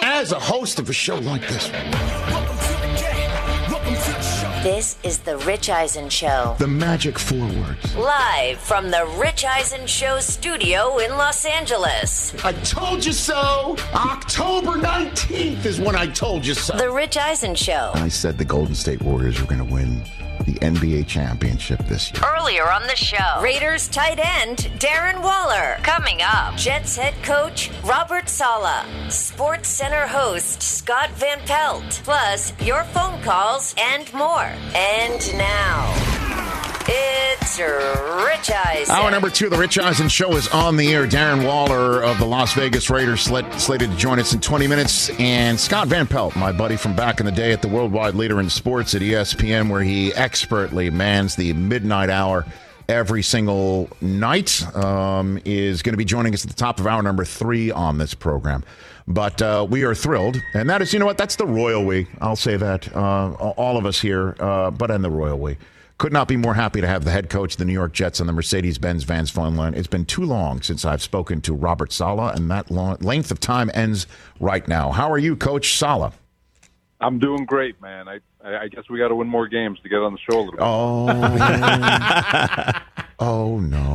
as a host of a show like this. This is The Rich Eisen Show. The magic 4 words. Live from The Rich Eisen Show studio in Los Angeles. I told you so. October 19th is when I told you so. The Rich Eisen Show. I said the Golden State Warriors were going to win the NBA championship this year. Earlier on the show, Raiders tight end Darren Waller. Coming up, Jets head coach Robert Saleh. Sports Center host Scott Van Pelt. Plus, your phone calls and more. And now, it's Rich Eisen. Hour number 2 of the Rich Eisen Show is on the air. Darren Waller of the Las Vegas Raiders slated to join us in 20 minutes. And Scott Van Pelt, my buddy from back in the day at the worldwide leader in sports at ESPN, where he expertly mans the midnight hour every single night, is going to be joining us at the top of hour number 3 on this program. But we are thrilled. And that is, you know what, that's the royal we. I'll say that. All of us here, but in the royal we. Could not be more happy to have the head coach of the New York Jets on the Mercedes-Benz Vans phone line. It's been too long since I've spoken to Robert Saleh, and that length of time ends right now. How are you, Coach Saleh? I'm doing great, man. I guess we got to win more games to get on the show a little bit. Oh, no.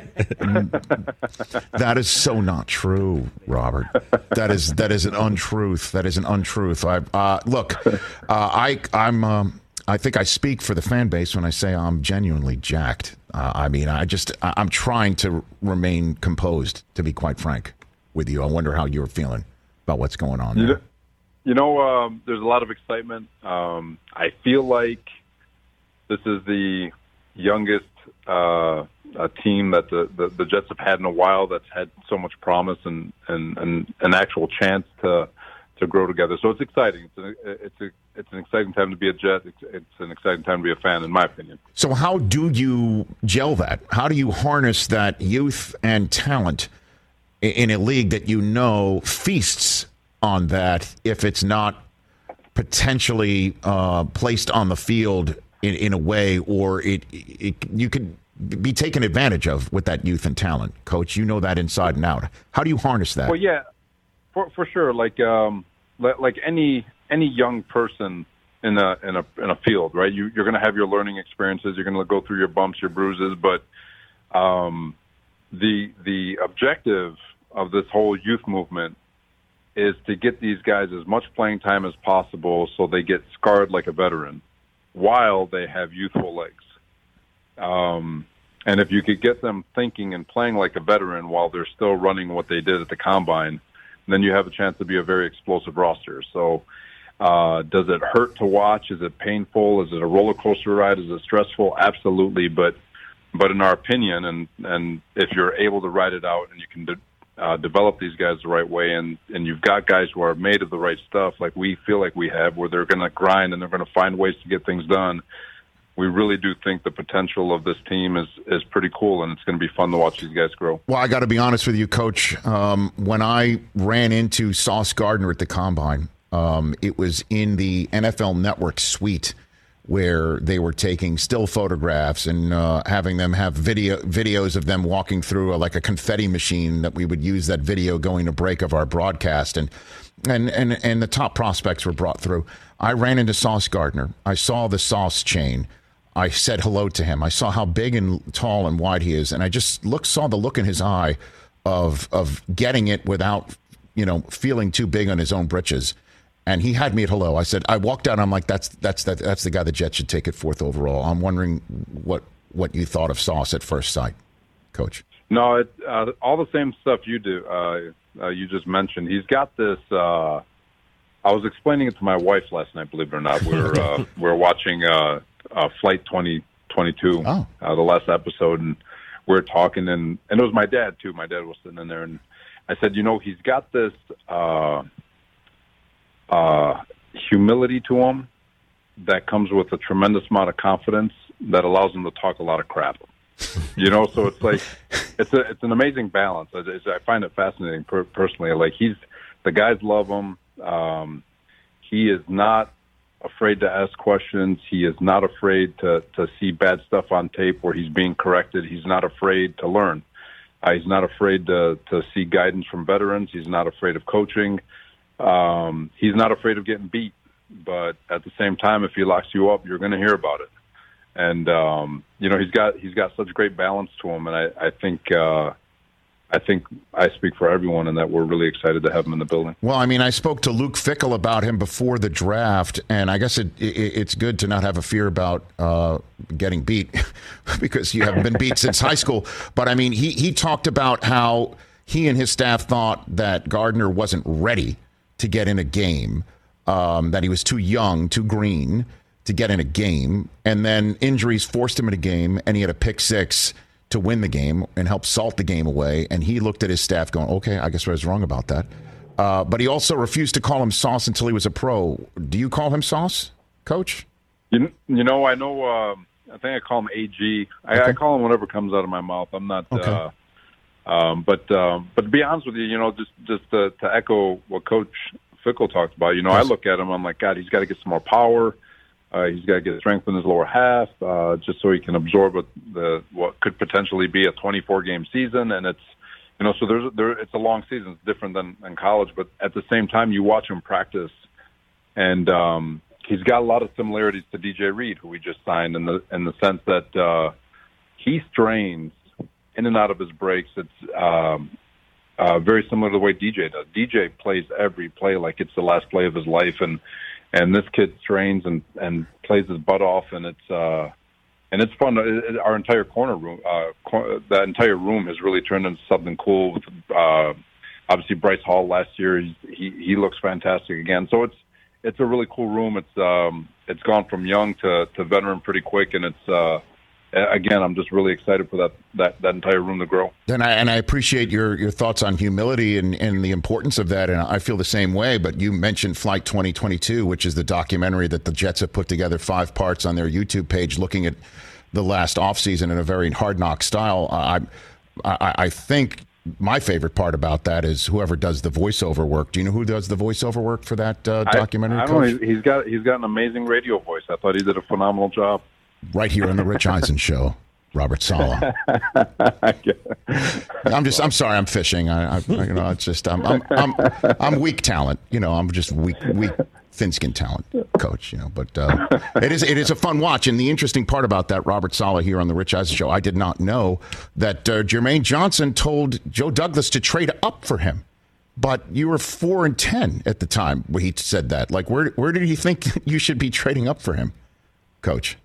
That is so not true, Robert. That is an untruth. That is an untruth. I think I speak for the fan base when I say I'm genuinely jacked. I'm trying to remain composed, to be quite frank with you. I wonder how you're feeling about what's going on there. There's a lot of excitement. I feel like this is the youngest team that the Jets have had in a while that's had so much promise and an actual chance to grow together. So it's exciting. It's an exciting time to be a Jet. It's an exciting time to be a fan, in my opinion. So how do you gel that? How do you harness that youth and talent in a league that you know feasts on that if it's not potentially placed on the field in a way, or you could be taken advantage of with that youth and talent? Coach, you know that inside and out. How do you harness that? Well, yeah. For sure, like any young person in a field, right? You're going to have your learning experiences. You're going to go through your bumps, your bruises, but the objective of this whole youth movement is to get these guys as much playing time as possible, so they get scarred like a veteran while they have youthful legs. And if you could get them thinking and playing like a veteran while they're still running what they did at the combine, then you have a chance to be a very explosive roster. So does it hurt to watch? Is it painful? Is it a roller coaster ride? Is it stressful? Absolutely. But in our opinion, and if you're able to ride it out and you can develop these guys the right way, and you've got guys who are made of the right stuff, like we feel like we have, where they're going to grind and they're going to find ways to get things done, we really do think the potential of this team is pretty cool, and it's going to be fun to watch these guys grow. Well, I got to be honest with you, Coach. When I ran into Sauce Gardner at the Combine, it was in the NFL Network suite where they were taking still photographs and having them have videos of them walking through like a confetti machine that we would use that video going to break of our broadcast. And the top prospects were brought through. I ran into Sauce Gardner. I saw the Sauce chain. I said hello to him. I saw how big and tall and wide he is, and I just saw the look in his eye of getting it without, feeling too big on his own britches. And he had me at hello. I said, I walked out. I'm like, that's the guy the Jets should take it 4th overall. I'm wondering what you thought of Sauce at first sight, Coach. No, all the same stuff you do. You just mentioned. He's got this. I was explaining it to my wife last night. Believe it or not, we're watching Flight 2022, the last episode, and we're talking, and it was my dad too. My dad was sitting in there, and I said, he's got this humility to him that comes with a tremendous amount of confidence that allows him to talk a lot of crap. So it's like it's an amazing balance. I find it fascinating personally. Like the guys love him. He is not afraid to ask questions. He is not afraid to see bad stuff on tape where he's being corrected. He's not afraid to learn. He's not afraid to see guidance from veterans. He's not afraid of coaching. He's not afraid of getting beat, but at the same time, if he locks you up, you're going to hear about it. And he's got such great balance to him, and I think I speak for everyone in that we're really excited to have him in the building. Well, I mean, I spoke to Luke Fickell about him before the draft, and I guess it's good to not have a fear about getting beat because you haven't been beat since high school. But, I mean, he talked about how he and his staff thought that Gardner wasn't ready to get in a game, that he was too young, too green to get in a game, and then injuries forced him in a game, and he had a pick six to win the game and help salt the game away. And he looked at his staff going, okay, I guess I was wrong about that. But he also refused to call him Sauce until he was a pro. Do you call him Sauce, Coach? I know, I think I call him AG. Okay. I call him whatever comes out of my mouth. I'm not, okay. But to be honest with you, just to echo what Coach Fickell talked about, I look at him, I'm like, God, he's got to get some more power. He's got to get strength in his lower half, just so he can absorb what could potentially be a 24-game season. And it's, so it's a long season. It's different than college, but at the same time, you watch him practice, and he's got a lot of similarities to DJ Reed, who we just signed, in the sense that he strains in and out of his breaks. It's very similar to the way DJ does. DJ plays every play like it's the last play of his life, and this kid strains and plays his butt off, and it's fun. Our entire corner room, that entire room has really turned into something cool. With obviously Bryce Hall last year, he looks fantastic again. So it's a really cool room. It's gone from young to veteran pretty quick, and it's again, I'm just really excited for that entire room to grow. And I appreciate your thoughts on humility and the importance of that, and I feel the same way. But you mentioned Flight 2022, which is the documentary that the Jets have put together 5 parts on their YouTube page, looking at the last offseason in a very hard knock style. I think my favorite part about that is whoever does the voiceover work. Do you know who does the voiceover work for that documentary? I don't know. He's got an amazing radio voice. I thought he did a phenomenal job. Right here on the Rich Eisen Show, Robert Saleh. I'm sorry, I'm fishing. It's just I'm weak talent. I'm just weak thin-skinned talent, Coach. But it is a fun watch. And the interesting part about that, Robert Saleh here on the Rich Eisen Show, I did not know that Jermaine Johnson told Joe Douglas to trade up for him. But you were 4-10 at the time when he said that. Like, where did he think you should be trading up for him, Coach?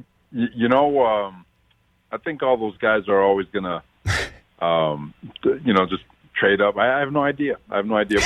I think all those guys are always going to, just trade up. I have no idea. But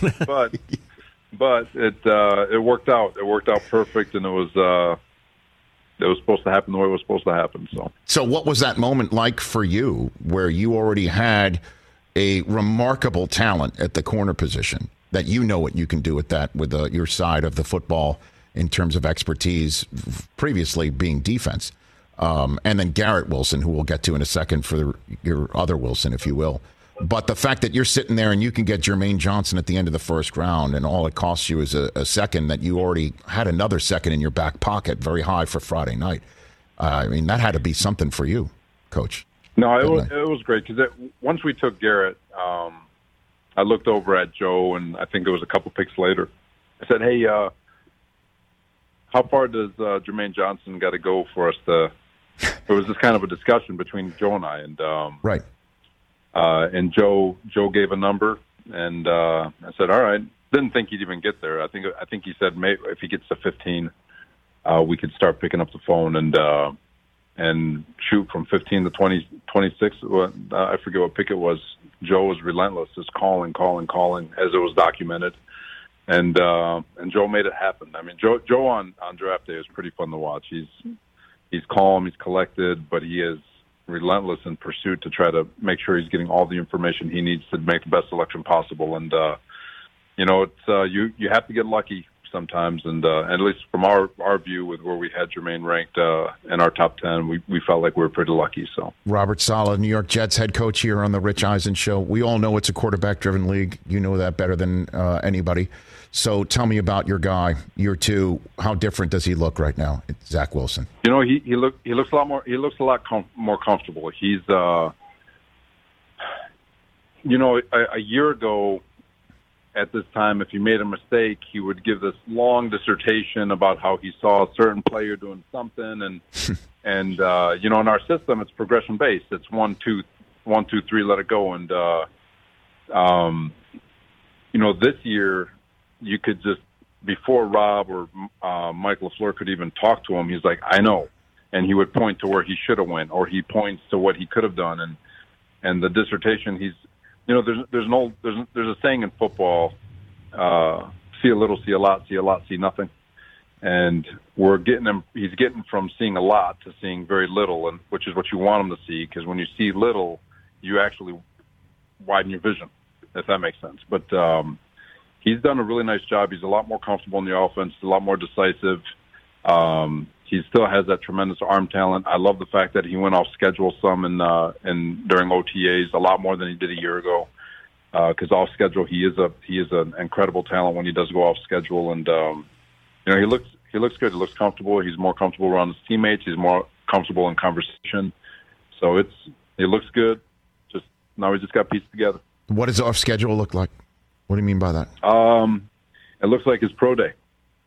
it worked out. It worked out perfect, and it was supposed to happen the way it was supposed to happen. So what was that moment like for you, where you already had a remarkable talent at the corner position, that what you can do with that, with your side of the football in terms of expertise, previously being defense, and then Garrett Wilson, who we'll get to in a second for your other Wilson, if you will. But the fact that you're sitting there and you can get Jermaine Johnson at the end of the first round, and all it costs you is a second, that you already had another second in your back pocket, very high for Friday night. That had to be something for you, Coach. No, it was great, because once we took Garrett, I looked over at Joe, and I think it was a couple picks later. I said, hey, how far does Jermaine Johnson got to go for us to? It was just kind of a discussion between Joe and I, and right. And Joe gave a number, and I said, all right. Didn't think he'd even get there. I think he said maybe if he gets to 15, we could start picking up the phone and shoot from 15 to 26. I forget what pick it was. Joe was relentless, just calling as it was documented. And Joe made it happen. Joe on draft day is pretty fun to watch. He's calm, he's collected, but he is relentless in pursuit to try to make sure he's getting all the information he needs to make the best selection possible. And it's you have to get lucky sometimes. And at least from our view, with where we had Jermaine ranked in our top 10, we felt like we were pretty lucky. So Robert Saleh, New York Jets head coach, here on the Rich Eisen Show. We all know it's a quarterback-driven league. You know that better than anybody. So tell me about your guy, year 2. How different does he look right now? It's Zach Wilson. He looks a lot more. He looks a lot more comfortable. He's a year ago, at this time, if he made a mistake, he would give this long dissertation about how he saw a certain player doing something, and in our system, it's progression based. It's 1, 2, 3, let it go, and this year you could just, before Rob or Mike LaFleur could even talk to him, he's like, I know, and he would point to where he should have went, or he points to what he could have done, and the dissertation he's. There's a saying in football, see a little, see a lot, see nothing. And he's getting from seeing a lot to seeing very little, and which is what you want him to see, because when you see little, you actually widen your vision, if that makes sense. But he's done a really nice job. He's a lot more comfortable in the offense, a lot more decisive. He still has that tremendous arm talent. I love the fact that he went off schedule some during OTAs, a lot more than he did a year ago. Because off schedule, he is an incredible talent when he does go off schedule, and he looks good. He looks comfortable. He's more comfortable around his teammates. He's more comfortable in conversation. So it looks good. Just now we just got pieced together. What does off schedule look like? What do you mean by that? It looks like his pro day.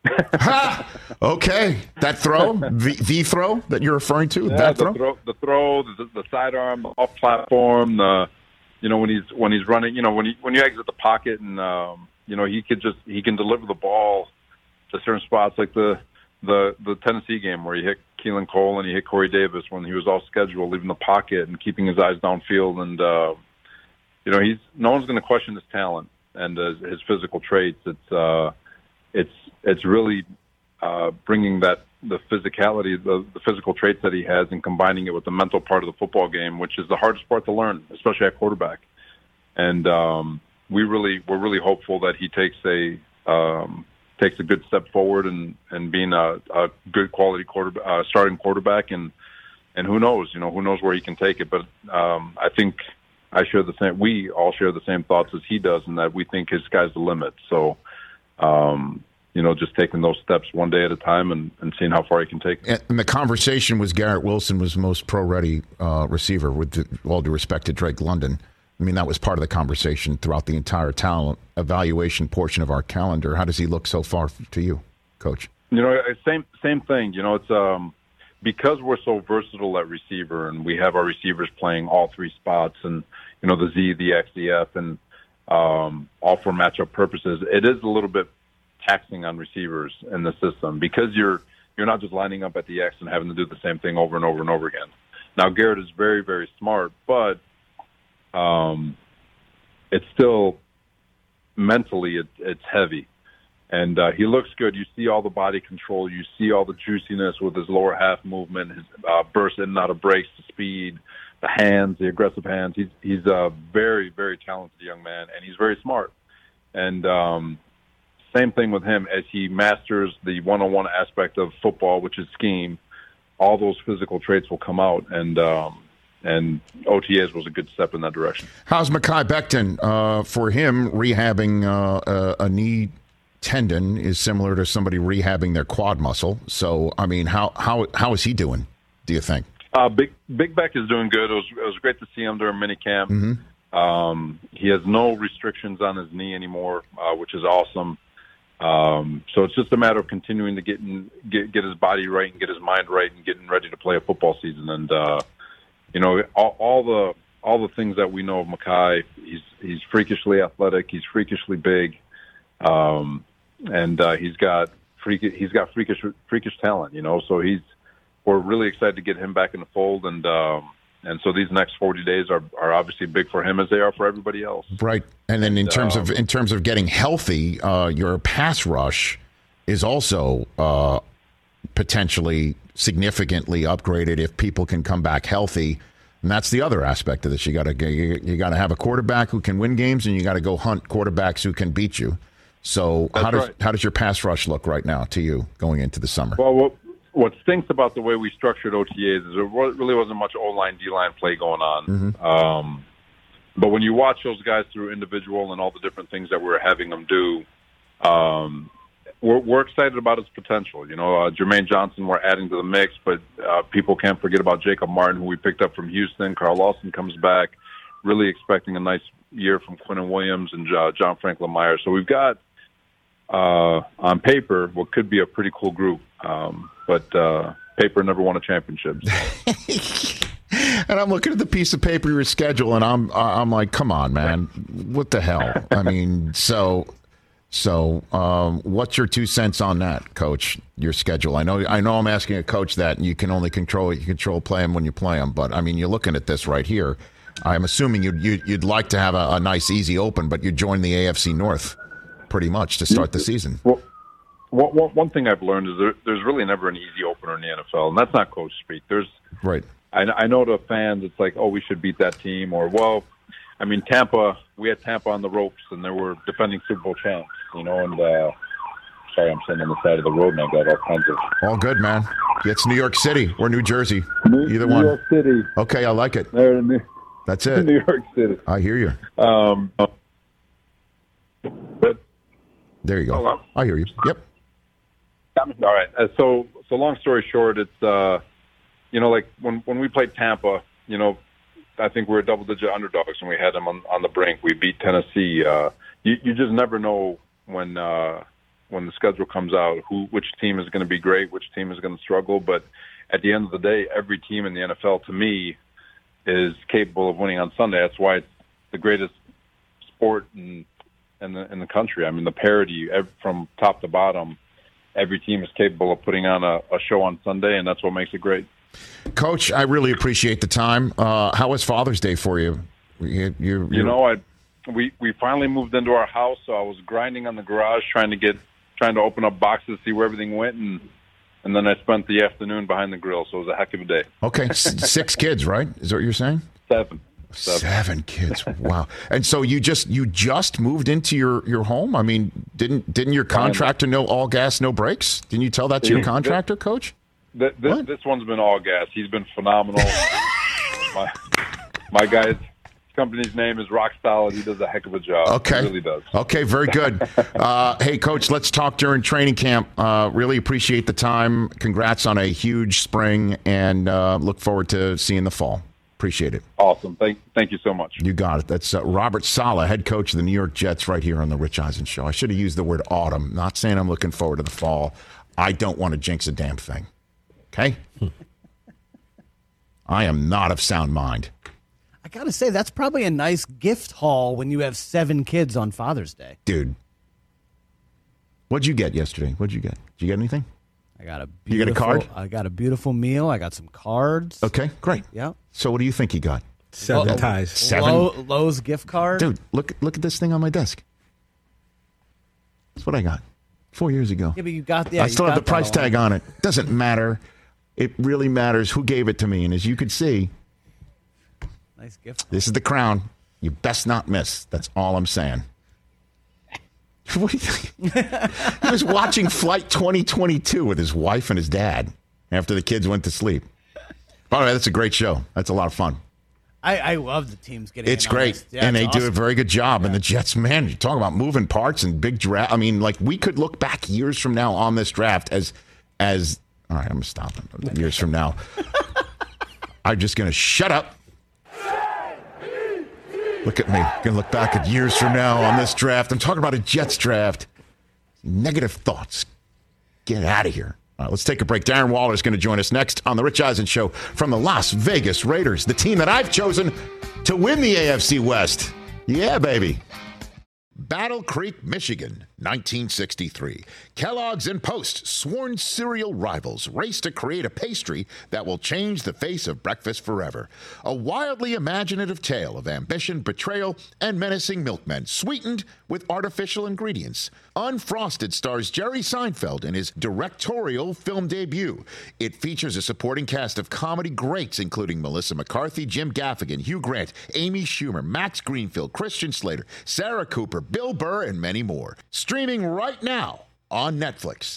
Okay, that throw, the throw that you're referring to, the throw, the sidearm, the off platform, when he's running, when you exit the pocket, and he can deliver the ball to certain spots, like the Tennessee game where he hit Keelan Cole and he hit Corey Davis when he was off schedule, leaving the pocket and keeping his eyes downfield, and no one's going to question his talent and his physical traits. It's really bringing the physicality, the physical traits that he has, and combining it with the mental part of the football game, which is the hardest part to learn, especially at quarterback. And we're really hopeful that he takes a good step forward and being a good quality starting quarterback. And who knows where he can take it. But I think we all share the same thoughts as he does, in that we think his sky's the limit. So. Just taking those steps one day at a time and seeing how far he can take it. And the conversation was Garrett Wilson was most pro-ready receiver, with all due respect to Drake London. I mean, that was part of the conversation throughout the entire talent evaluation portion of our calendar. How does he look so far to you, Coach? Same thing. It's because we're so versatile at receiver, and we have our receivers playing all three spots, and, the Z, the X, the F, and all for matchup purposes. It is a little bit taxing on receivers in the system, because you're not just lining up at the X and having to do the same thing over and over and over again. Now, Garrett is very, very smart, but it's still mentally it's heavy, and he looks good. You see all the body control, you see all the juiciness with his lower half movement, his burst in and out of breaks, the speed, the hands, the aggressive hands. He's a very, very talented young man, and he's very smart. And same thing with him, as he masters the one-on-one aspect of football, which is scheme. All those physical traits will come out, and OTAs was a good step in that direction. How's Mekhi Becton? For him, rehabbing a knee tendon is similar to somebody rehabbing their quad muscle. So, I mean, how is he doing, do you think? Big Beck is doing good. It was great to see him during minicamp. Mm-hmm. He has no restrictions on his knee anymore, which is awesome. So it's just a matter of continuing to get his body right and get his mind right and getting ready to play a football season. And all the things that we know of Mekhi, he's freakishly athletic, he's freakishly big, and he's got freakish talent. So we're really excited to get him back in the fold, and so these next 40 days are obviously big for him, as they are for everybody else. Right. And then in terms of getting healthy, your pass rush is also potentially significantly upgraded if people can come back healthy. And that's the other aspect of this. You got to have a quarterback who can win games, and you got to go hunt quarterbacks who can beat you. So how does your pass rush look right now to you going into the summer? Well, what stinks about the way we structured OTAs is there really wasn't much O-line, D-line play going on. Mm-hmm. But when you watch those guys through individual and all the different things that we're having them do, we're excited about his potential. Jermaine Johnson we're adding to the mix, but people can't forget about Jacob Martin, who we picked up from Houston. Carl Lawson comes back. really expecting a nice year from Quinnen Williams and John Franklin Myers. So we've got, on paper, what could be a pretty cool group. But paper never won a championship. And I'm looking at the piece of paper, your schedule, and I'm like, come on, man, what the hell? I mean, so what's your 2 cents on that, Coach? Your schedule. I know I'm asking a coach that, and you can only control play them when you play them. But I mean, you're looking at this right here. I'm assuming you'd like to have a nice, easy open, but you join the AFC North pretty much to start the season. Well, one thing I've learned is there's really never an easy opener in the NFL, and that's not coach speak. Right. I know to fans, it's like, oh, we should beat that team, or, well, I mean, Tampa, we had Tampa on the ropes, and they were defending Super Bowl champs, and sorry, I'm sitting on the side of the road, and I got all kinds of... All good, man. It's New York City or New Jersey. Either one. New York City. Okay, I like it. That's it. New York City. I hear you. But there you go. Hello? I hear you. Yep. All right. So long story short, it's like when we played Tampa, I think we were double-digit underdogs when we had them on the brink. We beat Tennessee. You just never know when the schedule comes out which team is going to be great, which team is going to struggle. But at the end of the day, every team in the NFL, to me, is capable of winning on Sunday. That's why it's the greatest sport in the country. I mean, the parity from top to bottom, every team is capable of putting on a show on Sunday, and that's what makes it great. Coach, I really appreciate the time. How was Father's Day for you? We finally moved into our house, so I was grinding on the garage trying to open up boxes, see where everything went, and then I spent the afternoon behind the grill, so it was a heck of a day. Okay, 6 kids, right? Is that what you're saying? 7. 7 kids. Wow. And so you just moved into your home? I mean, didn't your contractor know all gas, no brakes? Didn't you tell that to your contractor, Coach? This one's been all gas. He's been phenomenal. my guy's company's name is Rock Solid. He does a heck of a job. Okay. He really does. Okay, very good. Hey, Coach, let's talk during training camp. Really appreciate the time. Congrats on a huge spring, and look forward to seeing the fall. Appreciate it. Awesome. Thank you so much. You got it. That's Robert Saleh, head coach of the New York Jets, right here on the Rich Eisen Show. I should have used the word autumn. Not saying I'm looking forward to the fall. I don't want to jinx a damn thing. Okay? I am not of sound mind. I got to say, that's probably a nice gift haul when you have 7 kids on Father's Day. Dude. What'd you get yesterday? What'd you get? Did you get anything? You get a card? I got a beautiful meal. I got some cards. Okay, great. Yeah. So what do you think you got? 7 ties. 7? Lowe's gift card. Dude, look at this thing on my desk. That's what I got 4 years ago. Yeah, but you got I still have the price tag on it. Doesn't matter. It really matters who gave it to me. And as you can see, nice gift. This is the crown. You best not miss. That's all I'm saying. What do you think? He was watching Flight 2022 with his wife and his dad after the kids went to sleep. By the way, that's a great show. That's a lot of fun. I love the teams getting It's great. Yeah, and they awesome. do a very good job. Yeah. And the Jets, man, you talk about moving parts and big draft. I mean, like, we could look back years from now on this draft as all right, I'm going to stop it. Years from now. I'm just going to shut up. Look at me. I'm going to look back at years from now on this draft. I'm talking about a Jets draft. Negative thoughts. Get out of here. All right, let's take a break. Darren Waller is going to join us next on the Rich Eisen Show from the Las Vegas Raiders, the team that I've chosen to win the AFC West. Yeah, baby. Battle Creek, Michigan, 1963. Kellogg's and Post, sworn cereal rivals, race to create a pastry that will change the face of breakfast forever. A wildly imaginative tale of ambition, betrayal, and menacing milkmen, sweetened with artificial ingredients. Unfrosted stars Jerry Seinfeld in his directorial film debut. It features a supporting cast of comedy greats, including Melissa McCarthy, Jim Gaffigan, Hugh Grant, Amy Schumer, Max Greenfield, Christian Slater, Sarah Cooper, Bill Burr, and many more. Streaming right now on Netflix.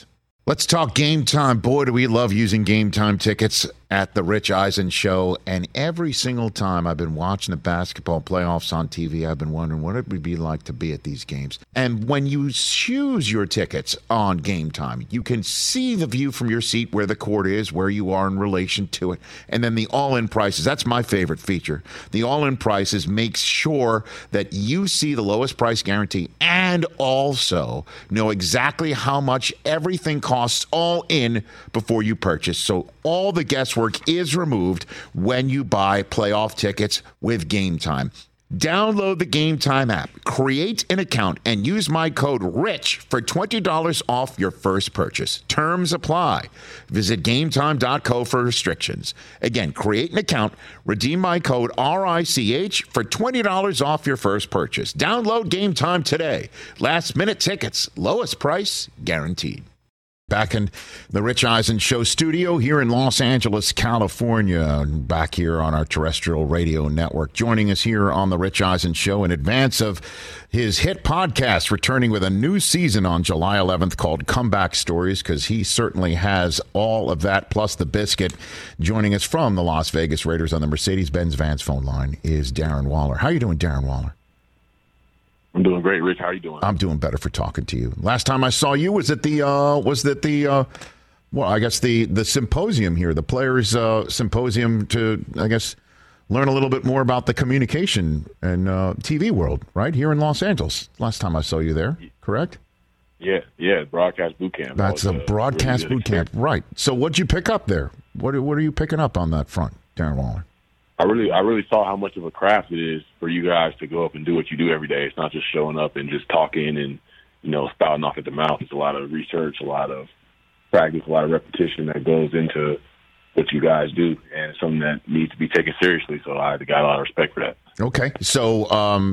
Let's talk Game Time. Boy, do we love using Game Time tickets at the Rich Eisen Show. And every single time I've been watching the basketball playoffs on TV, I've been wondering what it would be like to be at these games. And when you choose your tickets on Game Time, you can see the view from your seat where the court is, where you are in relation to it. And then the all-in prices. That's my favorite feature. The all-in prices makes sure that you see the lowest price guarantee and also know exactly how much everything costs all in before you purchase. So all the guesswork is removed when you buy playoff tickets with Game Time. Download the Game Time app, create an account, and use my code RICH for $20 off your first purchase. Terms apply. Visit GameTime.co for restrictions. Again, create an account, redeem my code RICH for $20 off your first purchase. Download Game Time today. Last minute tickets, lowest price guaranteed. Back in the Rich Eisen Show studio here in Los Angeles, California, back here on our terrestrial radio network. Joining us here on the Rich Eisen Show in advance of his hit podcast, returning with a new season on July 11th called Comeback Stories, because he certainly has all of that, plus the biscuit. Joining us from the Las Vegas Raiders on the Mercedes-Benz Vans phone line is Darren Waller. How are you doing, Darren Waller? I'm doing great, Rich. How are you doing? I'm doing better for talking to you. Last time I saw you was at the the symposium here, the players' symposium to, I guess, learn a little bit more about the communication and TV world, right here in Los Angeles. Last time I saw you there, correct? Yeah, broadcast boot camp. That's a broadcast boot camp, right? So, what'd you pick up there? What are you picking up on that front, Darren Waller? I really saw how much of a craft it is for you guys to go up and do what you do every day. It's not just showing up and just talking and, spouting off at the mouth. It's a lot of research, a lot of practice, a lot of repetition that goes into what you guys do, and it's something that needs to be taken seriously. So I got a lot of respect for that. Okay. So,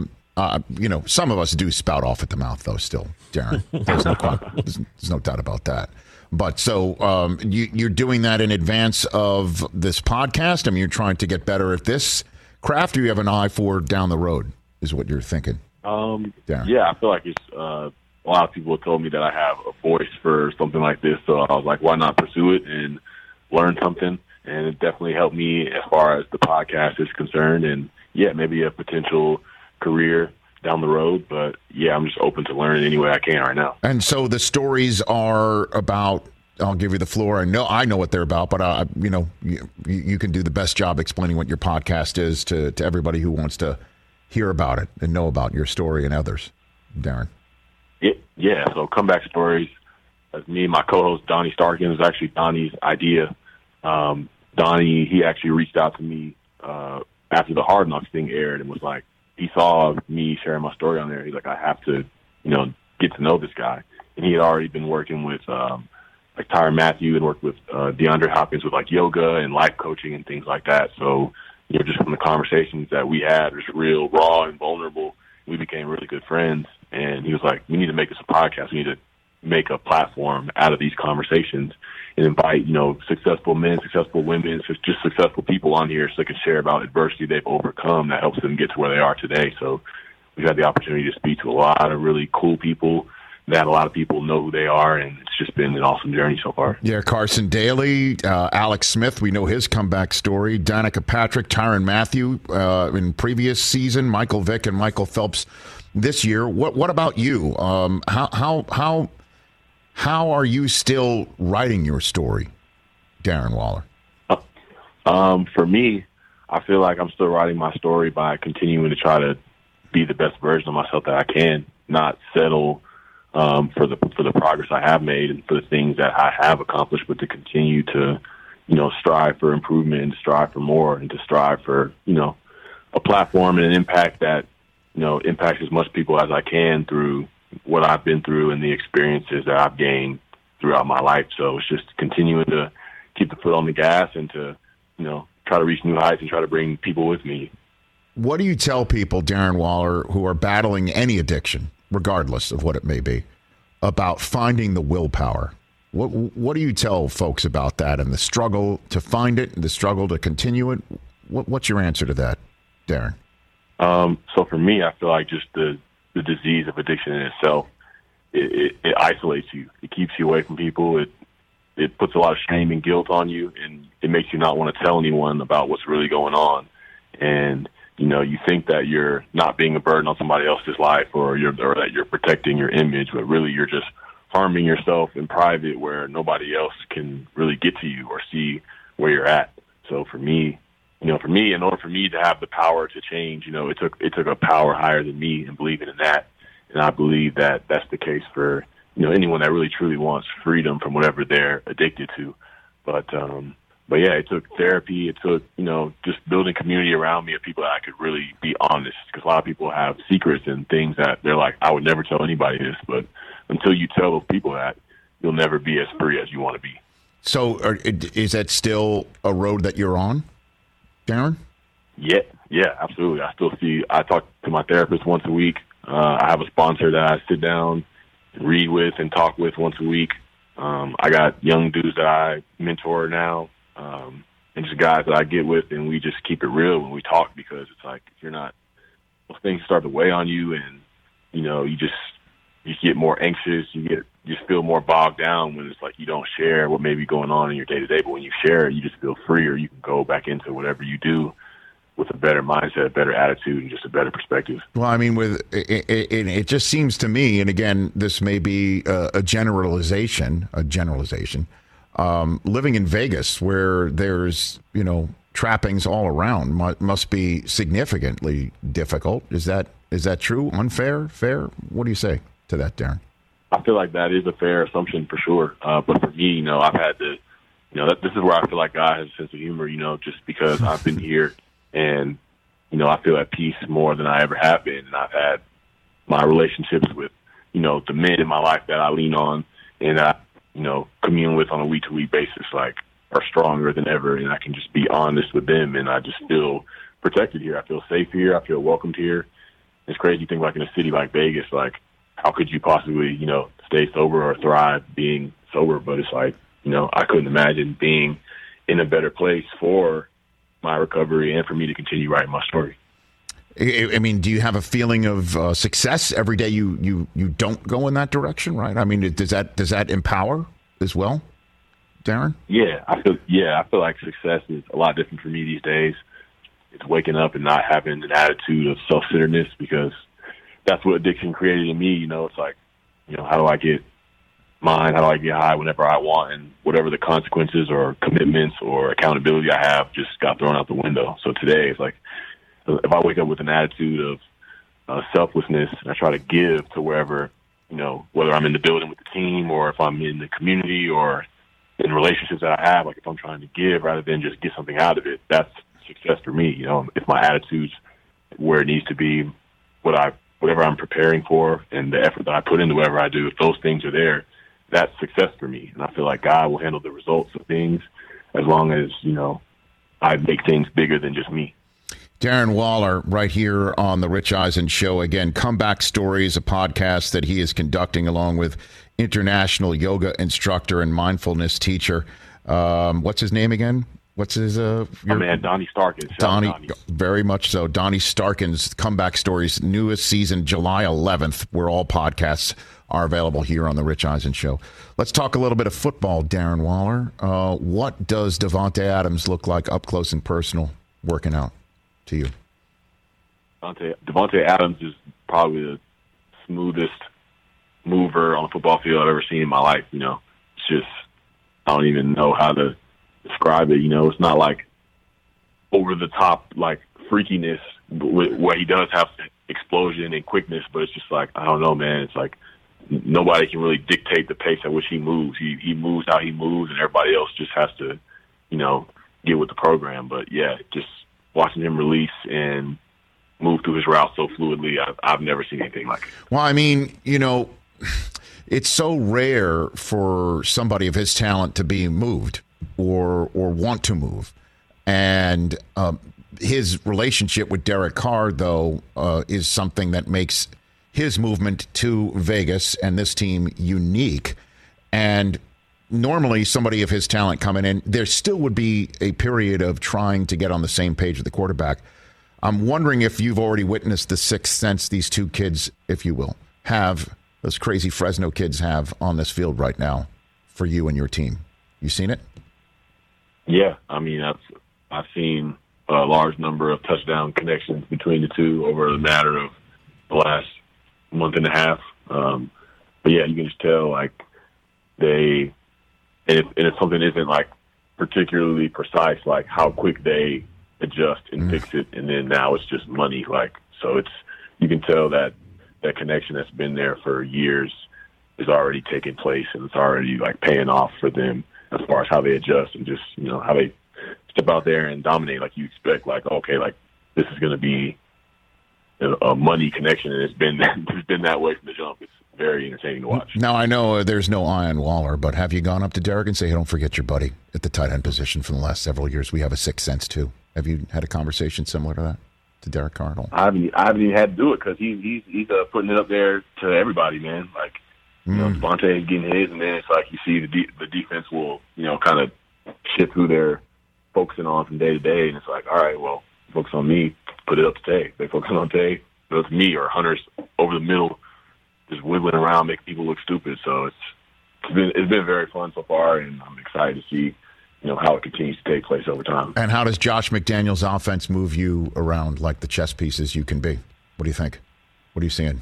some of us do spout off at the mouth, though, still, Darren. There's no doubt about that. But so you're doing that in advance of this podcast? I mean, you're trying to get better at this craft, or you have an eye for down the road, is what you're thinking? Yeah, I feel like it's a lot of people have told me that I have a voice for something like this. So I was like, why not pursue it and learn something? And it definitely helped me as far as the podcast is concerned. And, yeah, maybe a potential career down the road, but I'm just open to learning any way I can right now. And so the stories are about, I'll give you the floor. I know what they're about, but you can do the best job explaining what your podcast is to everybody who wants to hear about it and know about your story and others. Darren. Yeah. So Comeback Stories, that's me and my co-host Donnie Starkin. It was actually Donnie's idea. Donnie, he actually reached out to me after the Hard Knocks thing aired and was like, he saw me sharing my story on there. He's like, I have to, get to know this guy. And he had already been working with, Tyrann Mathieu, and worked with DeAndre Hopkins with, yoga and life coaching and things like that. So, just from the conversations that we had, it was real raw and vulnerable. We became really good friends. And he was like, we need to make this a podcast. We need to make a platform out of these conversations and invite, successful men, successful women, just successful people on here so they can share about adversity they've overcome that helps them get to where they are today. So we've had the opportunity to speak to a lot of really cool people that a lot of people know who they are, and it's just been an awesome journey so far. Yeah, Carson Daly, Alex Smith, we know his comeback story, Danica Patrick, Tyrann Mathieu in previous season, Michael Vick and Michael Phelps this year. What about you? How are you still writing your story, Darren Waller? For me, I feel like I'm still writing my story by continuing to try to be the best version of myself that I can, not settle for the progress I have made and for the things that I have accomplished, but to continue to, strive for improvement and to strive for more and to strive for, a platform and an impact that, impacts as much people as I can through what I've been through and the experiences that I've gained throughout my life. So it's just continuing to keep the foot on the gas and to, try to reach new heights and try to bring people with me. What do you tell people, Darren Waller, who are battling any addiction, regardless of what it may be, about finding the willpower? What do you tell folks about that and the struggle to find it, the struggle to continue it? What's your answer to that, Darren? So for me, I feel like just the disease of addiction in itself, it isolates you. It keeps you away from people. it puts a lot of shame and guilt on you, and it makes you not want to tell anyone about what's really going on. And, you think that you're not being a burden on somebody else's life or that you're protecting your image, but really you're just harming yourself in private where nobody else can really get to you or see where you're at. So for me, in order for me to have the power to change, it took a power higher than me and believing in that. And I believe that that's the case for, anyone that really truly wants freedom from whatever they're addicted to. But yeah, it took therapy. It took, just building community around me of people that I could really be honest. Because a lot of people have secrets and things that they're like, I would never tell anybody this. But until you tell those people that, you'll never be as free as you want to be. So is that still a road that you're on, Darren? Yeah, absolutely. I talk to my therapist once a week. I have a sponsor that I sit down, read with, and talk with once a week. I got young dudes that I mentor now, and just guys that I get with, and we just keep it real when we talk, because it's like if you're not, those things start to weigh on you, and you get more anxious. You just feel more bogged down when it's like you don't share what may be going on in your day to day. But when you share, you just feel freer. You can go back into whatever you do with a better mindset, a better attitude, and just a better perspective. Well, I mean, it just seems to me, and again, this may be a generalization, living in Vegas where there's, trappings all around must be significantly difficult. Is that true? Unfair? Fair? What do you say to that, Darren? I feel like that is a fair assumption for sure. But for me, I've had to, this is where I feel like God has a sense of humor, just because I've been here. And, I feel at peace more than I ever have been. And I've had my relationships with, the men in my life that I lean on and I, commune with on a week-to-week basis, are stronger than ever. And I can just be honest with them. And I just feel protected here. I feel safe here. I feel welcomed here. It's crazy to think, in a city like Vegas, how could you possibly, stay sober or thrive being sober? But it's I couldn't imagine being in a better place for my recovery and for me to continue writing my story. I mean, do you have a feeling of success every day you don't go in that direction, right? I mean, does that empower as well, Darren? Yeah, I feel like success is a lot different for me these days. It's waking up and not having an attitude of self-centeredness, because that's what addiction created in me. It's like, how do I get mine? How do I get high whenever I want? And whatever the consequences or commitments or accountability I have just got thrown out the window. So today it's like, if I wake up with an attitude of selflessness, and I try to give to wherever, whether I'm in the building with the team or if I'm in the community or in relationships that I have, if I'm trying to give rather than just get something out of it, that's success for me. If my attitude's where it needs to be, whatever I'm preparing for and the effort that I put into whatever I do, if those things are there, that's success for me. And I feel like God will handle the results of things as long as, I make things bigger than just me. Darren Waller, right here on the Rich Eisen Show. Again, Comeback Stories, a podcast that he is conducting along with international yoga instructor and mindfulness teacher. What's his name again? What's his man, Donnie Starkins. Donnie, very much so. Donnie Starkins, Comeback Stories, newest season, July 11th, where all podcasts are available here on the Rich Eisen Show. Let's talk a little bit of football, Darren Waller. What does Davante Adams look like up close and personal working out to you? Davante Adams is probably the smoothest mover on the football field I've ever seen in my life. It's just, I don't even know how to describe it. It's not like over the top, freakiness. What he does have explosion and quickness, but it's just I don't know, man. It's like nobody can really dictate the pace at which he moves. He moves how he moves, and everybody else just has to, get with the program. But yeah, just watching him release and move through his route so fluidly, I've never seen anything like it. Well, I mean, it's so rare for somebody of his talent to be moved or want to move. And his relationship with Derek Carr, though, is something that makes his movement to Vegas and this team unique. And normally somebody of his talent coming in, there still would be a period of trying to get on the same page with the quarterback. I'm wondering if you've already witnessed the sixth sense these two kids, if you will, have, those crazy Fresno kids have on this field right now for you and your team. You seen it? Yeah, I mean, I've seen a large number of touchdown connections between the two over the matter of the last month and a half. But yeah, you can just tell like and if something isn't like particularly precise, like how quick they adjust and fix it, and then now it's just money. Like, so you can tell that connection that's been there for years is already taking place, and it's already like paying off for them as far as how they adjust and just, you know, how they step out there and dominate like you expect. Like, okay, like this is going to be a money connection, and it's been that way from the jump. It's very entertaining to watch. Now, I know there's no eye on Waller, but have you gone up to Derek and say, hey, don't forget your buddy at the tight end position from the last several years? We have a sixth sense, too. Have you had a conversation similar to that, to Derek Carr at all? I haven't even had to do it because he's putting it up there to everybody, man. Like, you know, Devontae is getting his, and then it's like you see the defense will, you know, kind of shift who they're focusing on from day to day, and it's like, all right, well, focus on me, put it up to Tay. They focus on Tay, put it up to me, or Hunter's over the middle, just wiggling around, making people look stupid. So it's been very fun so far, and I'm excited to see, you know, how it continues to take place over time. And how does Josh McDaniels' offense move you around like the chess pieces you can be? What do you think? What are you seeing?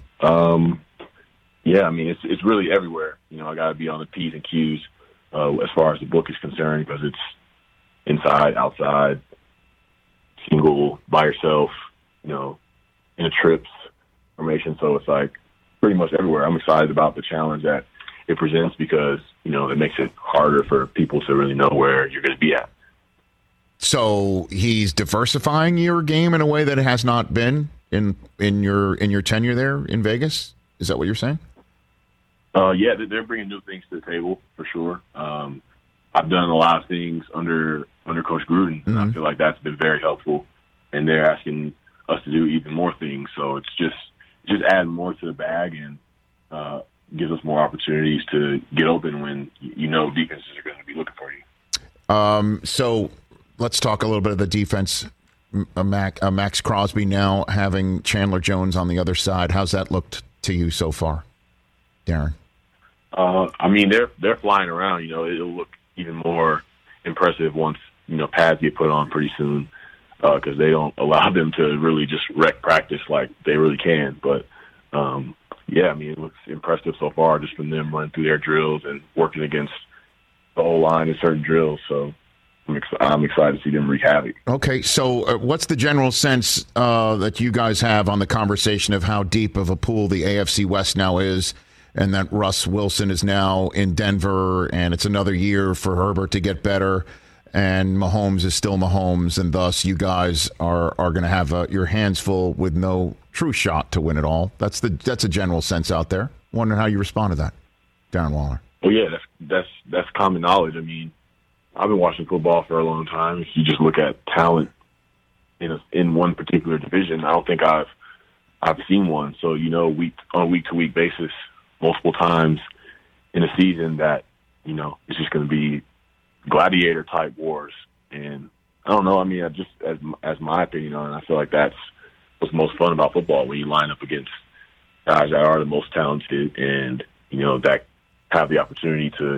Yeah, I mean, it's really everywhere. You know, I got to be on the P's and Q's as far as the book is concerned, because it's inside, outside, single, by yourself, you know, in a trips formation. So it's like pretty much everywhere. I'm excited about the challenge that it presents because, you know, it makes it harder for people to really know where you're going to be at. So he's diversifying your game in a way that it has not been in your tenure there in Vegas? Is that what you're saying? Yeah, they're bringing new things to the table for sure. I've done a lot of things under Coach Gruden, and I feel like that's been very helpful. And they're asking us to do even more things, so it's just adding more to the bag and gives us more opportunities to get open when you know defenses are going to be looking for you. So let's talk a little bit of the defense. Max Crosby now having Chandler Jones on the other side. How's that looked to you so far, Darren? I mean, they're flying around. You know, it'll look even more impressive once, you know, pads get put on pretty soon, because they don't allow them to really just wreck practice like they really can. But, yeah, I mean, it looks impressive so far just from them running through their drills and working against the whole line in certain drills. So I'm excited to see them wreak havoc. Okay, so what's the general sense that you guys have on the conversation of how deep of a pool the AFC West now is, and that Russ Wilson is now in Denver, and it's another year for Herbert to get better, and Mahomes is still Mahomes, and thus you guys are going to have your hands full with no true shot to win it all. That's a general sense out there. Wondering how you respond to that, Darren Waller. Well, yeah, that's common knowledge. I mean, I've been watching football for a long time. If you just look at talent in one particular division, I don't think I've seen one. So, you know, on a week-to-week basis, multiple times in a season that, you know, it's just going to be gladiator-type wars. And I don't know. I mean, just as my opinion on it, I feel like that's what's most fun about football, when you line up against guys that are the most talented and, you know, that have the opportunity to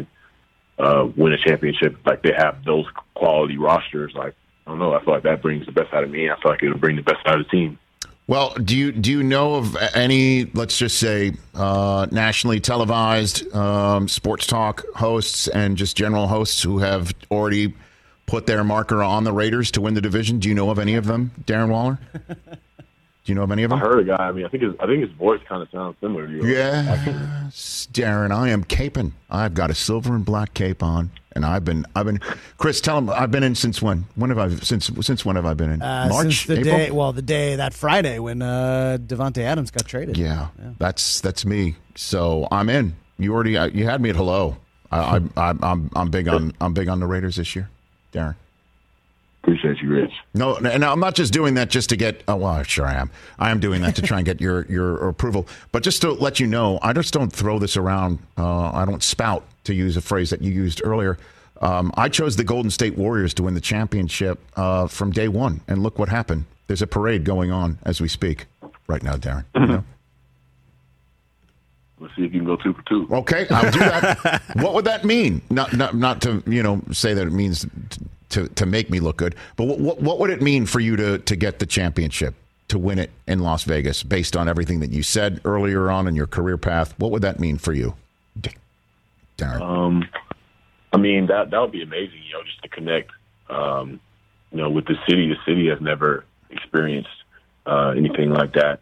win a championship. Like, they have those quality rosters. Like, I don't know. I feel like that brings the best out of me. I feel like it'll bring the best out of the team. Well, do you know of any, let's just say, nationally televised sports talk hosts and just general hosts who have already put their marker on the Raiders to win the division? Do you know of any of them, Darren Waller? Do you know of any of them? I heard a guy. I mean, I think his voice kind of sounds similar to you. Yeah, Darren, I am caping. I've got a silver and black cape on, and I've been. Chris, tell him I've been in since when? When have I since when have I been in? March, since the April? the day that Friday when Devontae Adams got traded. Yeah, that's me. So I'm in. You had me at hello. I'm big on the Raiders this year, Darren. Appreciate you, Rich. No, and I'm not just doing that just to get. Oh, well, sure I am. I am doing that to try and get your approval. But just to let you know, I just don't throw this around. I don't spout, to use a phrase that you used earlier. I chose the Golden State Warriors to win the championship from day one, and look what happened. There's a parade going on as we speak right now, Darren. You know? Let's see if you can go 2 for 2. Okay, I'll do that. What would that mean? Not to say that it means to make me look good, but what would it mean for you to get the championship, to win it in Las Vegas, based on everything that you said earlier on in your career path? What would that mean for you, Darren? I mean, that would be amazing. Just to connect, with the city. The city has never experienced anything like that.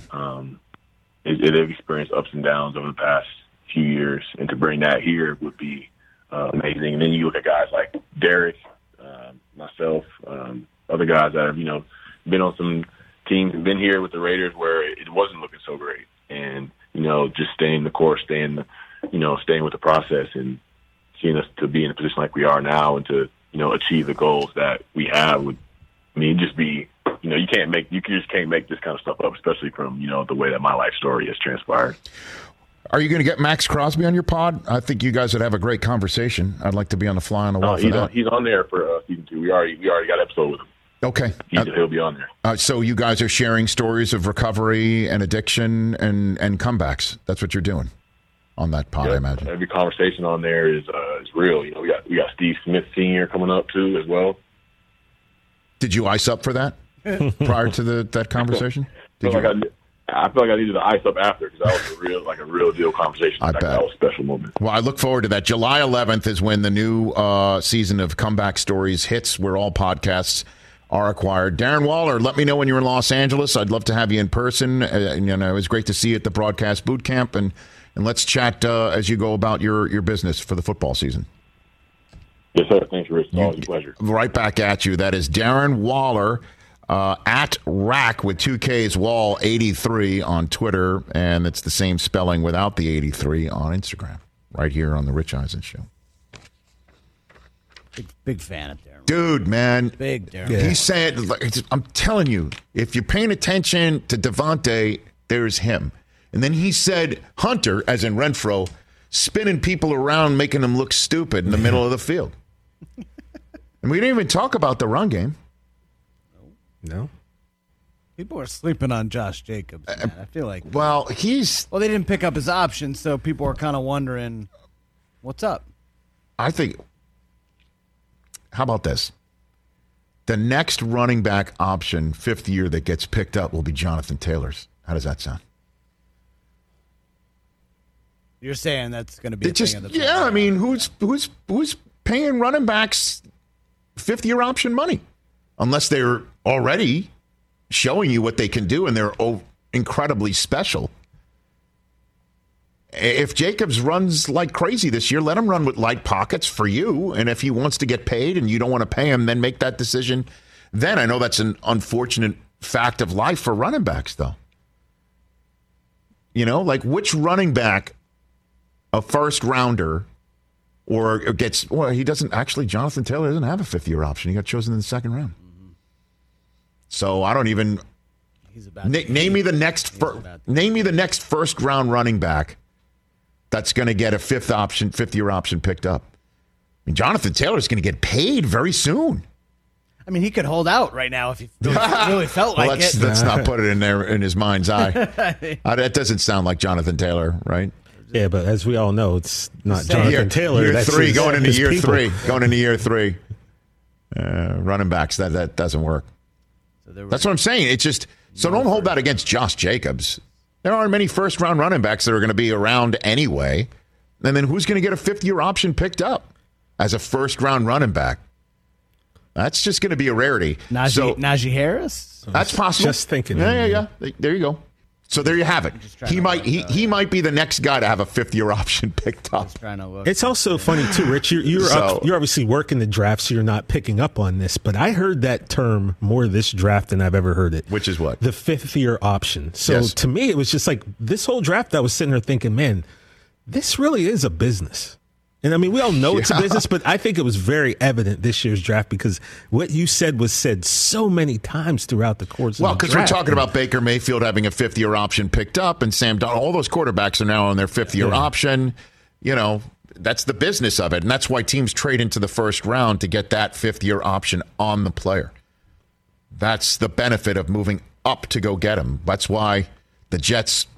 They've experienced ups and downs over the past few years, and to bring that here would be amazing. And then you look at guys like Derek, myself, other guys that have, been on some teams and been here with the Raiders where it wasn't looking so great. And, just staying the course, staying with the process and seeing us to be in a position like we are now and to, achieve the goals that we have would, just be, you just can't make this kind of stuff up, especially from, the way that my life story has transpired. Are you going to get Max Crosby on your pod? I think you guys would have a great conversation. I'd like to be on the fly on the wall for that. He's on there for season 2. We already got an episode with him. Okay. He'll be on there. So you guys are sharing stories of recovery and addiction and comebacks. That's what you're doing on that pod, I imagine. Every conversation on there is real. We got Steve Smith Sr. coming up too as well. Did you ice up for that prior to that conversation? I feel like I needed to ice up after because that was a real deal conversation. I bet. That was a special moment. Well, I look forward to that. July 11th is when the new season of Comeback Stories hits, where all podcasts are acquired. Darren Waller, let me know when you're in Los Angeles. I'd love to have you in person. It was great to see you at the Broadcast Boot Camp, and let's chat as you go about your business for the football season. Yes, sir. Thanks, Rich. It's always a pleasure. Right back at you. That is Darren Waller at Rack with 2 Ks, Wall 83 on Twitter, and it's the same spelling without the 83 on Instagram. Right here on the Rich Eisen Show. Big fan of Darren. Dude, man. Big Darren. Yeah. He said, I'm telling you, if you're paying attention to Devontae, there's him. And then he said Hunter, as in Renfro, spinning people around, making them look stupid in the middle of the field. And we didn't even talk about the run game. No. People are sleeping on Josh Jacobs, man. I feel like. Well, they didn't pick up his option, so people are kind of wondering, what's up? I think. How about this? The next running back option, 5th year, that gets picked up will be Jonathan Taylor's. How does that sound? You're saying that's going to be thing of the yeah, I mean, who's paying running backs 5th year option money? Unless they're already showing you what they can do and they're incredibly special. If Jacobs runs like crazy this year, let him run with light pockets for you. And if he wants to get paid and you don't want to pay him, then make that decision. Then I know that's an unfortunate fact of life for running backs, though. Which running back, a first rounder, or gets, he doesn't actually, Jonathan Taylor doesn't have a 5th year option. He got chosen in the 2nd round. Mm-hmm. So I don't even, name me the next first round running back that's going to get a 5th year option picked up. I mean, Jonathan Taylor's going to get paid very soon. I mean, he could hold out right now if he really felt like it. Let's not put it in there in his mind's eye. That doesn't sound like Jonathan Taylor, right? Yeah, but as we all know, it's not Jonathan Taylor. Year 3, going into year 3. Going into year 3. Running backs, that doesn't work. That's what I'm saying. It's just, so don't hold that against Josh Jacobs. There aren't many first-round running backs that are going to be around anyway. And then who's going to get a 5th year option picked up as a first-round running back? That's just going to be a rarity. Najee Harris? That's possible. Just thinking. Yeah. There you go. So there you have it. He might be the next guy to have a 5th year option picked up. It's also funny too, Rich. You're obviously working the draft, so you're not picking up on this. But I heard that term more this draft than I've ever heard it. Which is what? The 5th year option. So to me, it was just like this whole draft. I was sitting there thinking, man, this really is a business. And I mean, we all know it's a business, but I think it was very evident this year's draft because what you said was said so many times throughout the course of the draft. Well, because we're talking about Baker Mayfield having a 5th year option picked up and Sam Darnold. All those quarterbacks are now on their 5th year option. That's the business of it. And that's why teams trade into the first round to get that 5th year option on the player. That's the benefit of moving up to go get him. That's why the Jets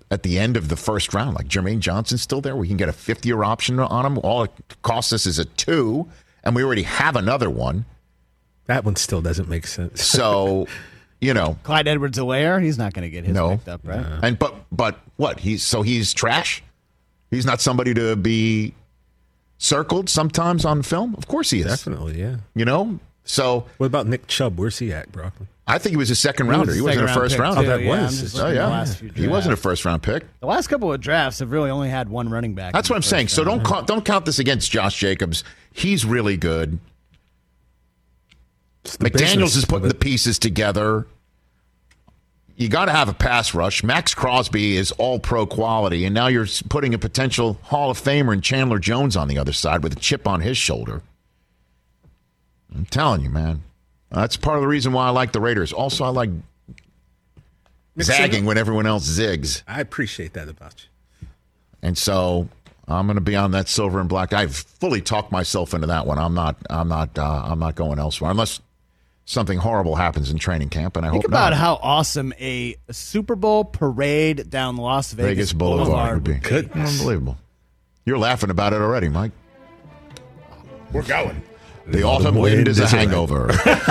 at the end of the first round, like Jermaine Johnson's still there. We can get a 50-year option on him. All it costs us is a 2, and we already have another one. That one still doesn't make sense. So, Clyde Edwards-Helaire, he's not going to get his picked up, right? And but what? He's trash? He's not somebody to be circled sometimes on film? Of course he is. Definitely, yeah. So what about Nick Chubb? Where's he at, Brockman? I think he was a second rounder. He wasn't a first rounder. Oh, that was. Oh, yeah. He wasn't a first round pick. The last couple of drafts have really only had one running back. That's what I'm saying. So don't count this against Josh Jacobs. He's really good. McDaniels is putting the pieces together. You got to have a pass rush. Max Crosby is all pro quality, and now you're putting a potential Hall of Famer in Chandler Jones on the other side with a chip on his shoulder. I'm telling you, man. That's part of the reason why I like the Raiders. Also, I like zagging when everyone else zigs. I appreciate that about you. And so I'm going to be on that silver and black. I've fully talked myself into that one. I'm not going elsewhere unless something horrible happens in training camp, and I hope not. Think about how awesome a Super Bowl parade down Las Vegas Boulevard would be. Goodness. Unbelievable. You're laughing about it already, Mike. We're going. The autumn wind is a hangover.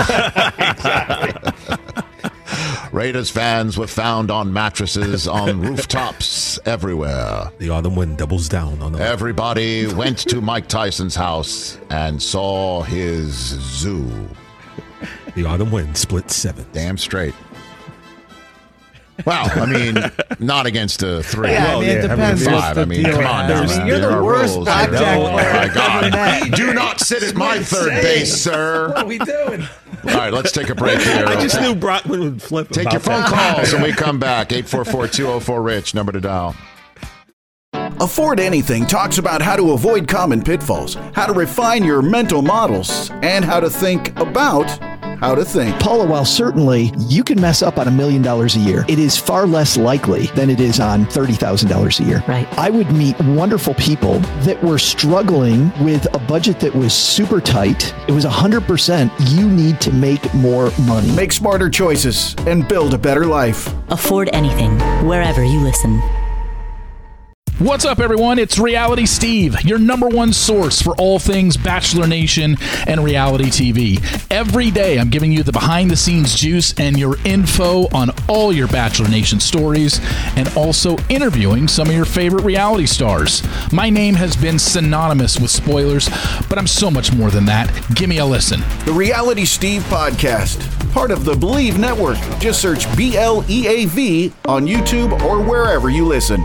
Raiders fans were found on mattresses on rooftops everywhere. The autumn wind doubles down on them. Everybody went to Mike Tyson's house and saw his zoo. The autumn wind split 7. Damn straight. Well, I mean, not against a 3. Yeah, it depends. 5. I mean, come on now. You're the worst blackjack player. Oh, my God. Do not sit at my third base, sir. What are we doing? All right, let's take a break here. I just knew Brockman would flip. Take your phone calls when we come back. 844-204-RICH, number to dial. Afford Anything talks about how to avoid common pitfalls, how to refine your mental models, and how to think about how to think. Paula, while certainly you can mess up on $1 million a year, it is far less likely than it is on $30,000 a year. Right. I would meet wonderful people that were struggling with a budget that was super tight. It was 100% you need to make more money. Make smarter choices and build a better life. Afford Anything, wherever you listen. What's up, everyone? It's Reality Steve, your number one source for all things Bachelor Nation and reality TV. Every day, I'm giving you the behind-the-scenes juice and your info on all your Bachelor Nation stories, and also interviewing some of your favorite reality stars. My name has been synonymous with spoilers, but I'm so much more than that. Give me a listen. The Reality Steve Podcast, part of the Believe Network. Just search BLEAV on YouTube or wherever you listen.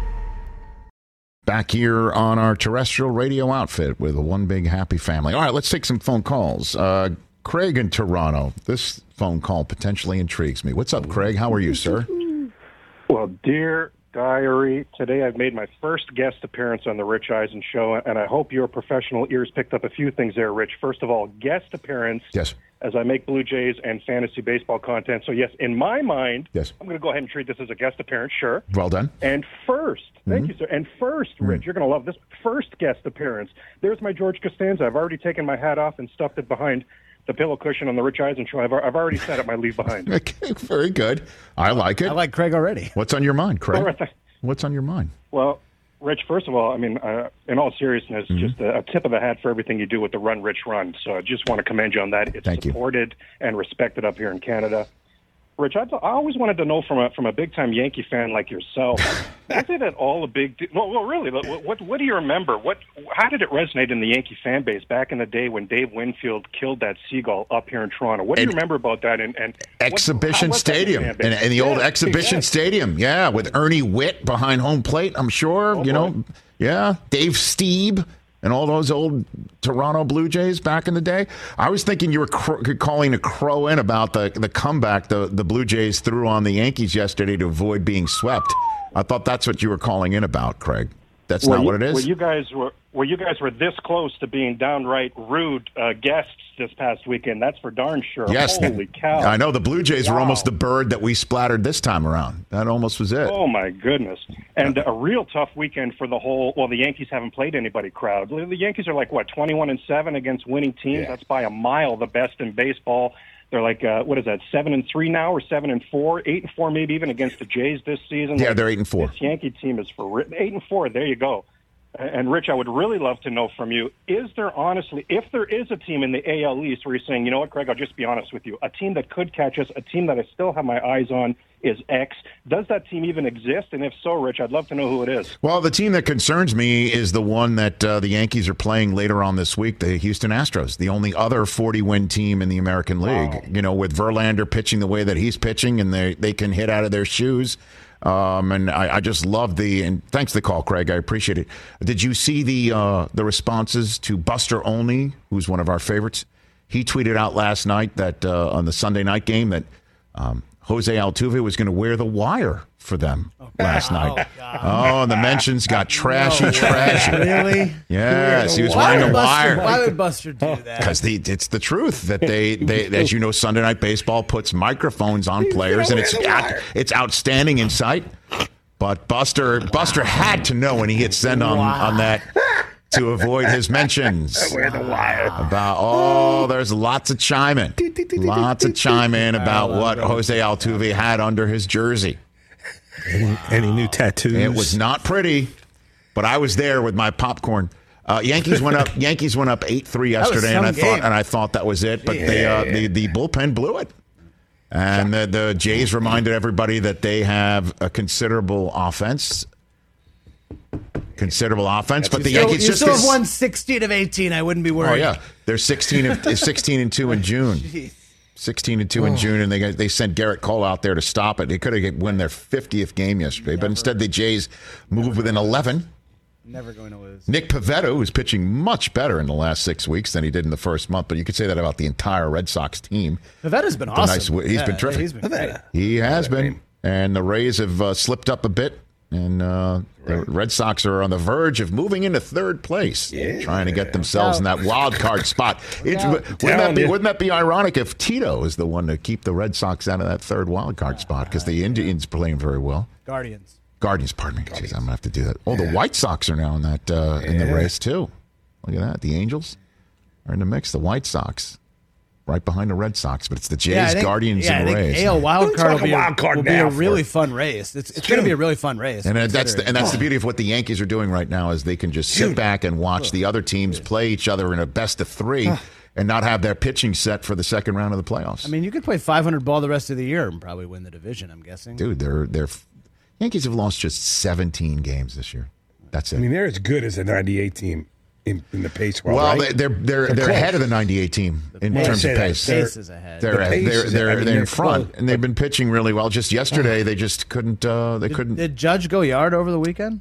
Back here on our terrestrial radio outfit with a one big happy family. All right, let's take some phone calls. Craig in Toronto. This phone call potentially intrigues me. What's up, Craig? How are you, sir? Well, dear diary, today I've made my first guest appearance on the Rich Eisen Show, and I hope your professional ears picked up a few things there, Rich. First of all, guest appearance. Yes. As I make Blue Jays and fantasy baseball content. So, yes, in my mind, yes, I'm going to go ahead and treat this as a guest appearance, sure. Well done. And first, thank you, sir. And first, Rich, you're going to love this, first guest appearance. There's my George Costanza. I've already taken my hat off and stuffed it behind the pillow cushion on the Rich Eisen Show. I've already set up my leave behind. Okay, very good. I like it. I like Craig already. What's on your mind, Craig? All right. What's on your mind? Well, Rich, first of all, I mean, in all seriousness, just a tip of the hat for everything you do with the Run, Rich, Run. So I just want to commend you on that. It's supported and respected up here in Canada. Rich, I always wanted to know from a big-time Yankee fan like yourself, is it at all a big deal? Well, really, what do you remember? How did it resonate in the Yankee fan base back in the day when Dave Winfield killed that seagull up here in Toronto? What do you remember about that? And Exhibition Stadium, in the old Exhibition Stadium, yeah, with Ernie Witt behind home plate, I'm sure, yeah, Dave Stieb. And all those old Toronto Blue Jays back in the day. I was thinking you were calling a crow in about the comeback the Blue Jays threw on the Yankees yesterday to avoid being swept. I thought that's what you were calling in about, Craig. That's not what it is? Well, you guys were this close to being downright rude guests this past weekend. That's for darn sure. Yes. Holy cow. I know the Blue Jays were almost the bird that we splattered this time around. That almost was it. Oh, my goodness. And a real tough weekend for the Yankees haven't played anybody crowd. The Yankees are like, 21-7 against winning teams? Yeah. That's by a mile the best in baseball. They're like, what is that, 7-3 now, or 7-4, 8-4, maybe even against the Jays this season. Yeah, they're 8-4. This Yankee team is for 8-4. There you go. And Rich, I would really love to know from you: is there honestly, if there is a team in the AL East where you're saying, you know what, Greg, I'll just be honest with you, a team that could catch us, a team that I still have my eyes on is X. Does that team even exist? And if so, Rich, I'd love to know who it is. Well, the team that concerns me is the one that the Yankees are playing later on this week, the Houston Astros, the only other 40-win team in the American League. Wow. You know, with Verlander pitching the way that he's pitching, and they can hit out of their shoes. And I just love and thanks for the call, Craig. I appreciate it. Did you see the responses to Buster Olney, who's one of our favorites? He tweeted out last night that on the Sunday night game that Jose Altuve was going to wear the wire for them last night. And the mentions got trashy. Really? Yes, he was wearing a wire. Why would Buster do that? Because it's the truth that they as you know, Sunday Night Baseball puts microphones on players, and it's outstanding insight. But Buster had to know when he hit send on that to avoid his mentions about, there's lots of chime in about what Jose Altuve had under his jersey. Any new tattoos? It was not pretty, but I was there with my popcorn. Yankees went up 8-3 yesterday, and I thought that was it, but the bullpen blew it. And the Jays reminded everybody that they have a considerable offense, but the Yankees still have won 16 of 18. I wouldn't be worried. Oh yeah, they're 16-2 in June. 16-2 in June, and they sent Garrett Cole out there to stop it. They could have won their 50th game yesterday, but instead the Jays moved within 11. Never going to lose. Nick Pivetta, who's pitching much better in the last 6 weeks than he did in the first month, but you could say that about the entire Red Sox team. Pivetta's been awesome. He's been terrific. He's been great. He has been, and the Rays have slipped up a bit. And the Red Sox are on the verge of moving into third place, trying to get themselves in that wild card spot. Wouldn't that be ironic if Tito is the one to keep the Red Sox out of that third wild card spot, because the Indians are playing very well. Guardians, pardon me. Jeez, I'm going to have to do that. Oh, the White Sox are now in that in the race, too. Look at that. The Angels are in the mix. The White Sox. Right behind the Red Sox, but it's the Jays, Guardians, and Rays. AL wild card will be a really fun race. It's going to be a really fun race. And that's the beauty of what the Yankees are doing right now, is they can just sit back and watch the other teams play each other in a best of three and not have their pitching set for the second round of the playoffs. I mean, you could play 500 ball the rest of the year and probably win the division, I'm guessing. Dude, they're Yankees have lost just 17 games this year. That's it. I mean, they're as good as a 98 team. In the pace world, well, right? they're ahead of the 98 team in terms of pace. Pace is ahead. They're in front, and they've been pitching really well. Just yesterday, they just couldn't. Couldn't. Did Judge go yard over the weekend?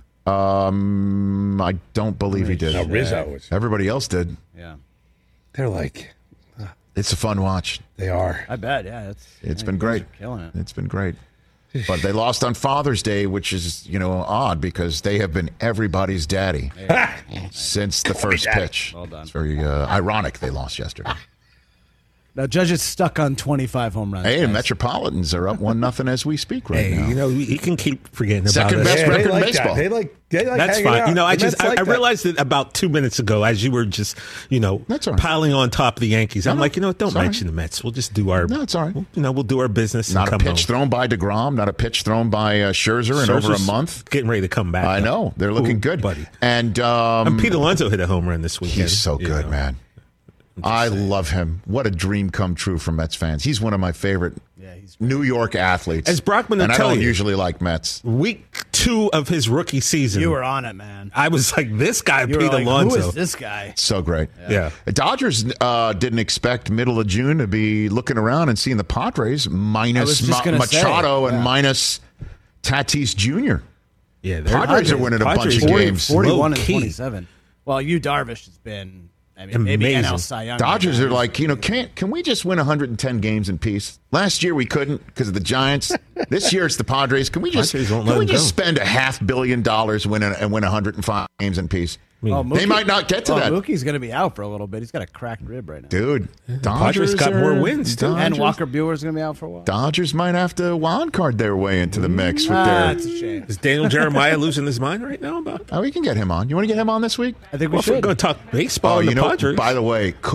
I don't believe he did. No, Rizzo was. Everybody else did. Yeah, they're like. It's a fun watch. They are. I bet. Yeah, it's been great. Killing it. It's been great. But they lost on Father's Day, which is, odd, because they have been everybody's daddy since the first pitch. Well done. It's very ironic they lost yesterday. Now, Judge is stuck on 25 home runs. Hey, the Metropolitans are up 1-0 as we speak now. He can keep forgetting about it. Second best record in baseball. They like that's fine. Out. I realized it about 2 minutes ago as you were just, piling on top of the Yankees. I'm like, don't mention the Mets. We'll just do our. No, it's all right. We'll do our business. Not and a pitch thrown by DeGrom. Not a pitch thrown by Scherzer in over a month. Getting ready to come back. I know they're looking good, buddy. And Pete Alonso hit a home run this weekend. He's so good, man. I love him. What a dream come true for Mets fans. He's one of my favorite New York athletes. As Brockman will and I tell don't you, usually like Mets. Week 2 of his rookie season. You were on it, man. I was like, this guy, Pete Alonso. Who is this guy? So great. Yeah. Dodgers didn't expect middle of June to be looking around and seeing the Padres minus Machado and minus Tatis Jr. Yeah, Padres are winning a bunch of games. 41 and 27. Well, Darvish has been... maybe NL Cy Young. Dodgers are like, can we just win 110 games in peace? Last year we couldn't because of the Giants. This year it's the Padres. Can we just spend $500 million and win 105 games in peace? They might not get to that. Mookie's going to be out for a little bit. He's got a cracked rib right now. Dude, Dodgers got more wins, too. And Walker Buehler's going to be out for a while. Dodgers might have to wild card their way into the mix. That's a shame. Is Daniel Jeremiah losing his mind right now? We can get him on. You want to get him on this week? I think we should. We're going to talk baseball and the Padres. By the way, Coop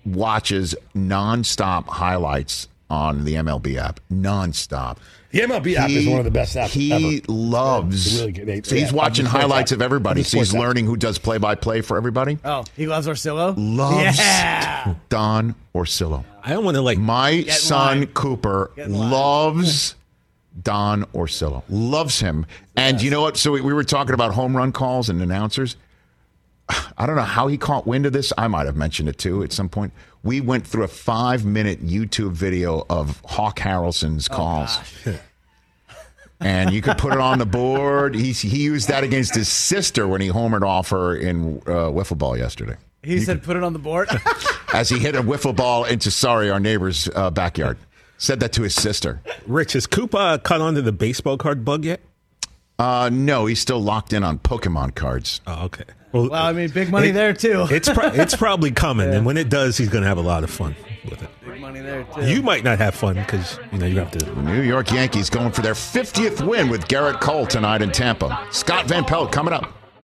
watches nonstop highlights on the MLB app. Nonstop. The MLB app is one of the best apps He ever. loves. Really so he's watching highlights of everybody. So he's learning who does play-by-play for everybody. Oh, he loves Orsillo? Loves Don Orsillo. I don't want to My son Cooper loves Don Orsillo. Loves him. And you know what? So we were talking about home run calls and announcers. I don't know how he caught wind of this. I might have mentioned it too at some point. We went through a 5-minute YouTube video of Hawk Harrelson's calls. And you could put it on the board. He used that against his sister when he homered off her in wiffle ball yesterday. He said put it on the board? As he hit a wiffle ball into, our neighbor's backyard. Said that to his sister. Rich, has Koopa caught on to the baseball card bug yet? No, he's still locked in on Pokemon cards. Oh, okay. Well, I mean, big money there, too. It's probably coming, and when it does, he's going to have a lot of fun with it. Big money there, too. You might not have fun because, you have to. The New York Yankees going for their 50th win with Garrett Cole tonight in Tampa. Scott Van Pelt coming up.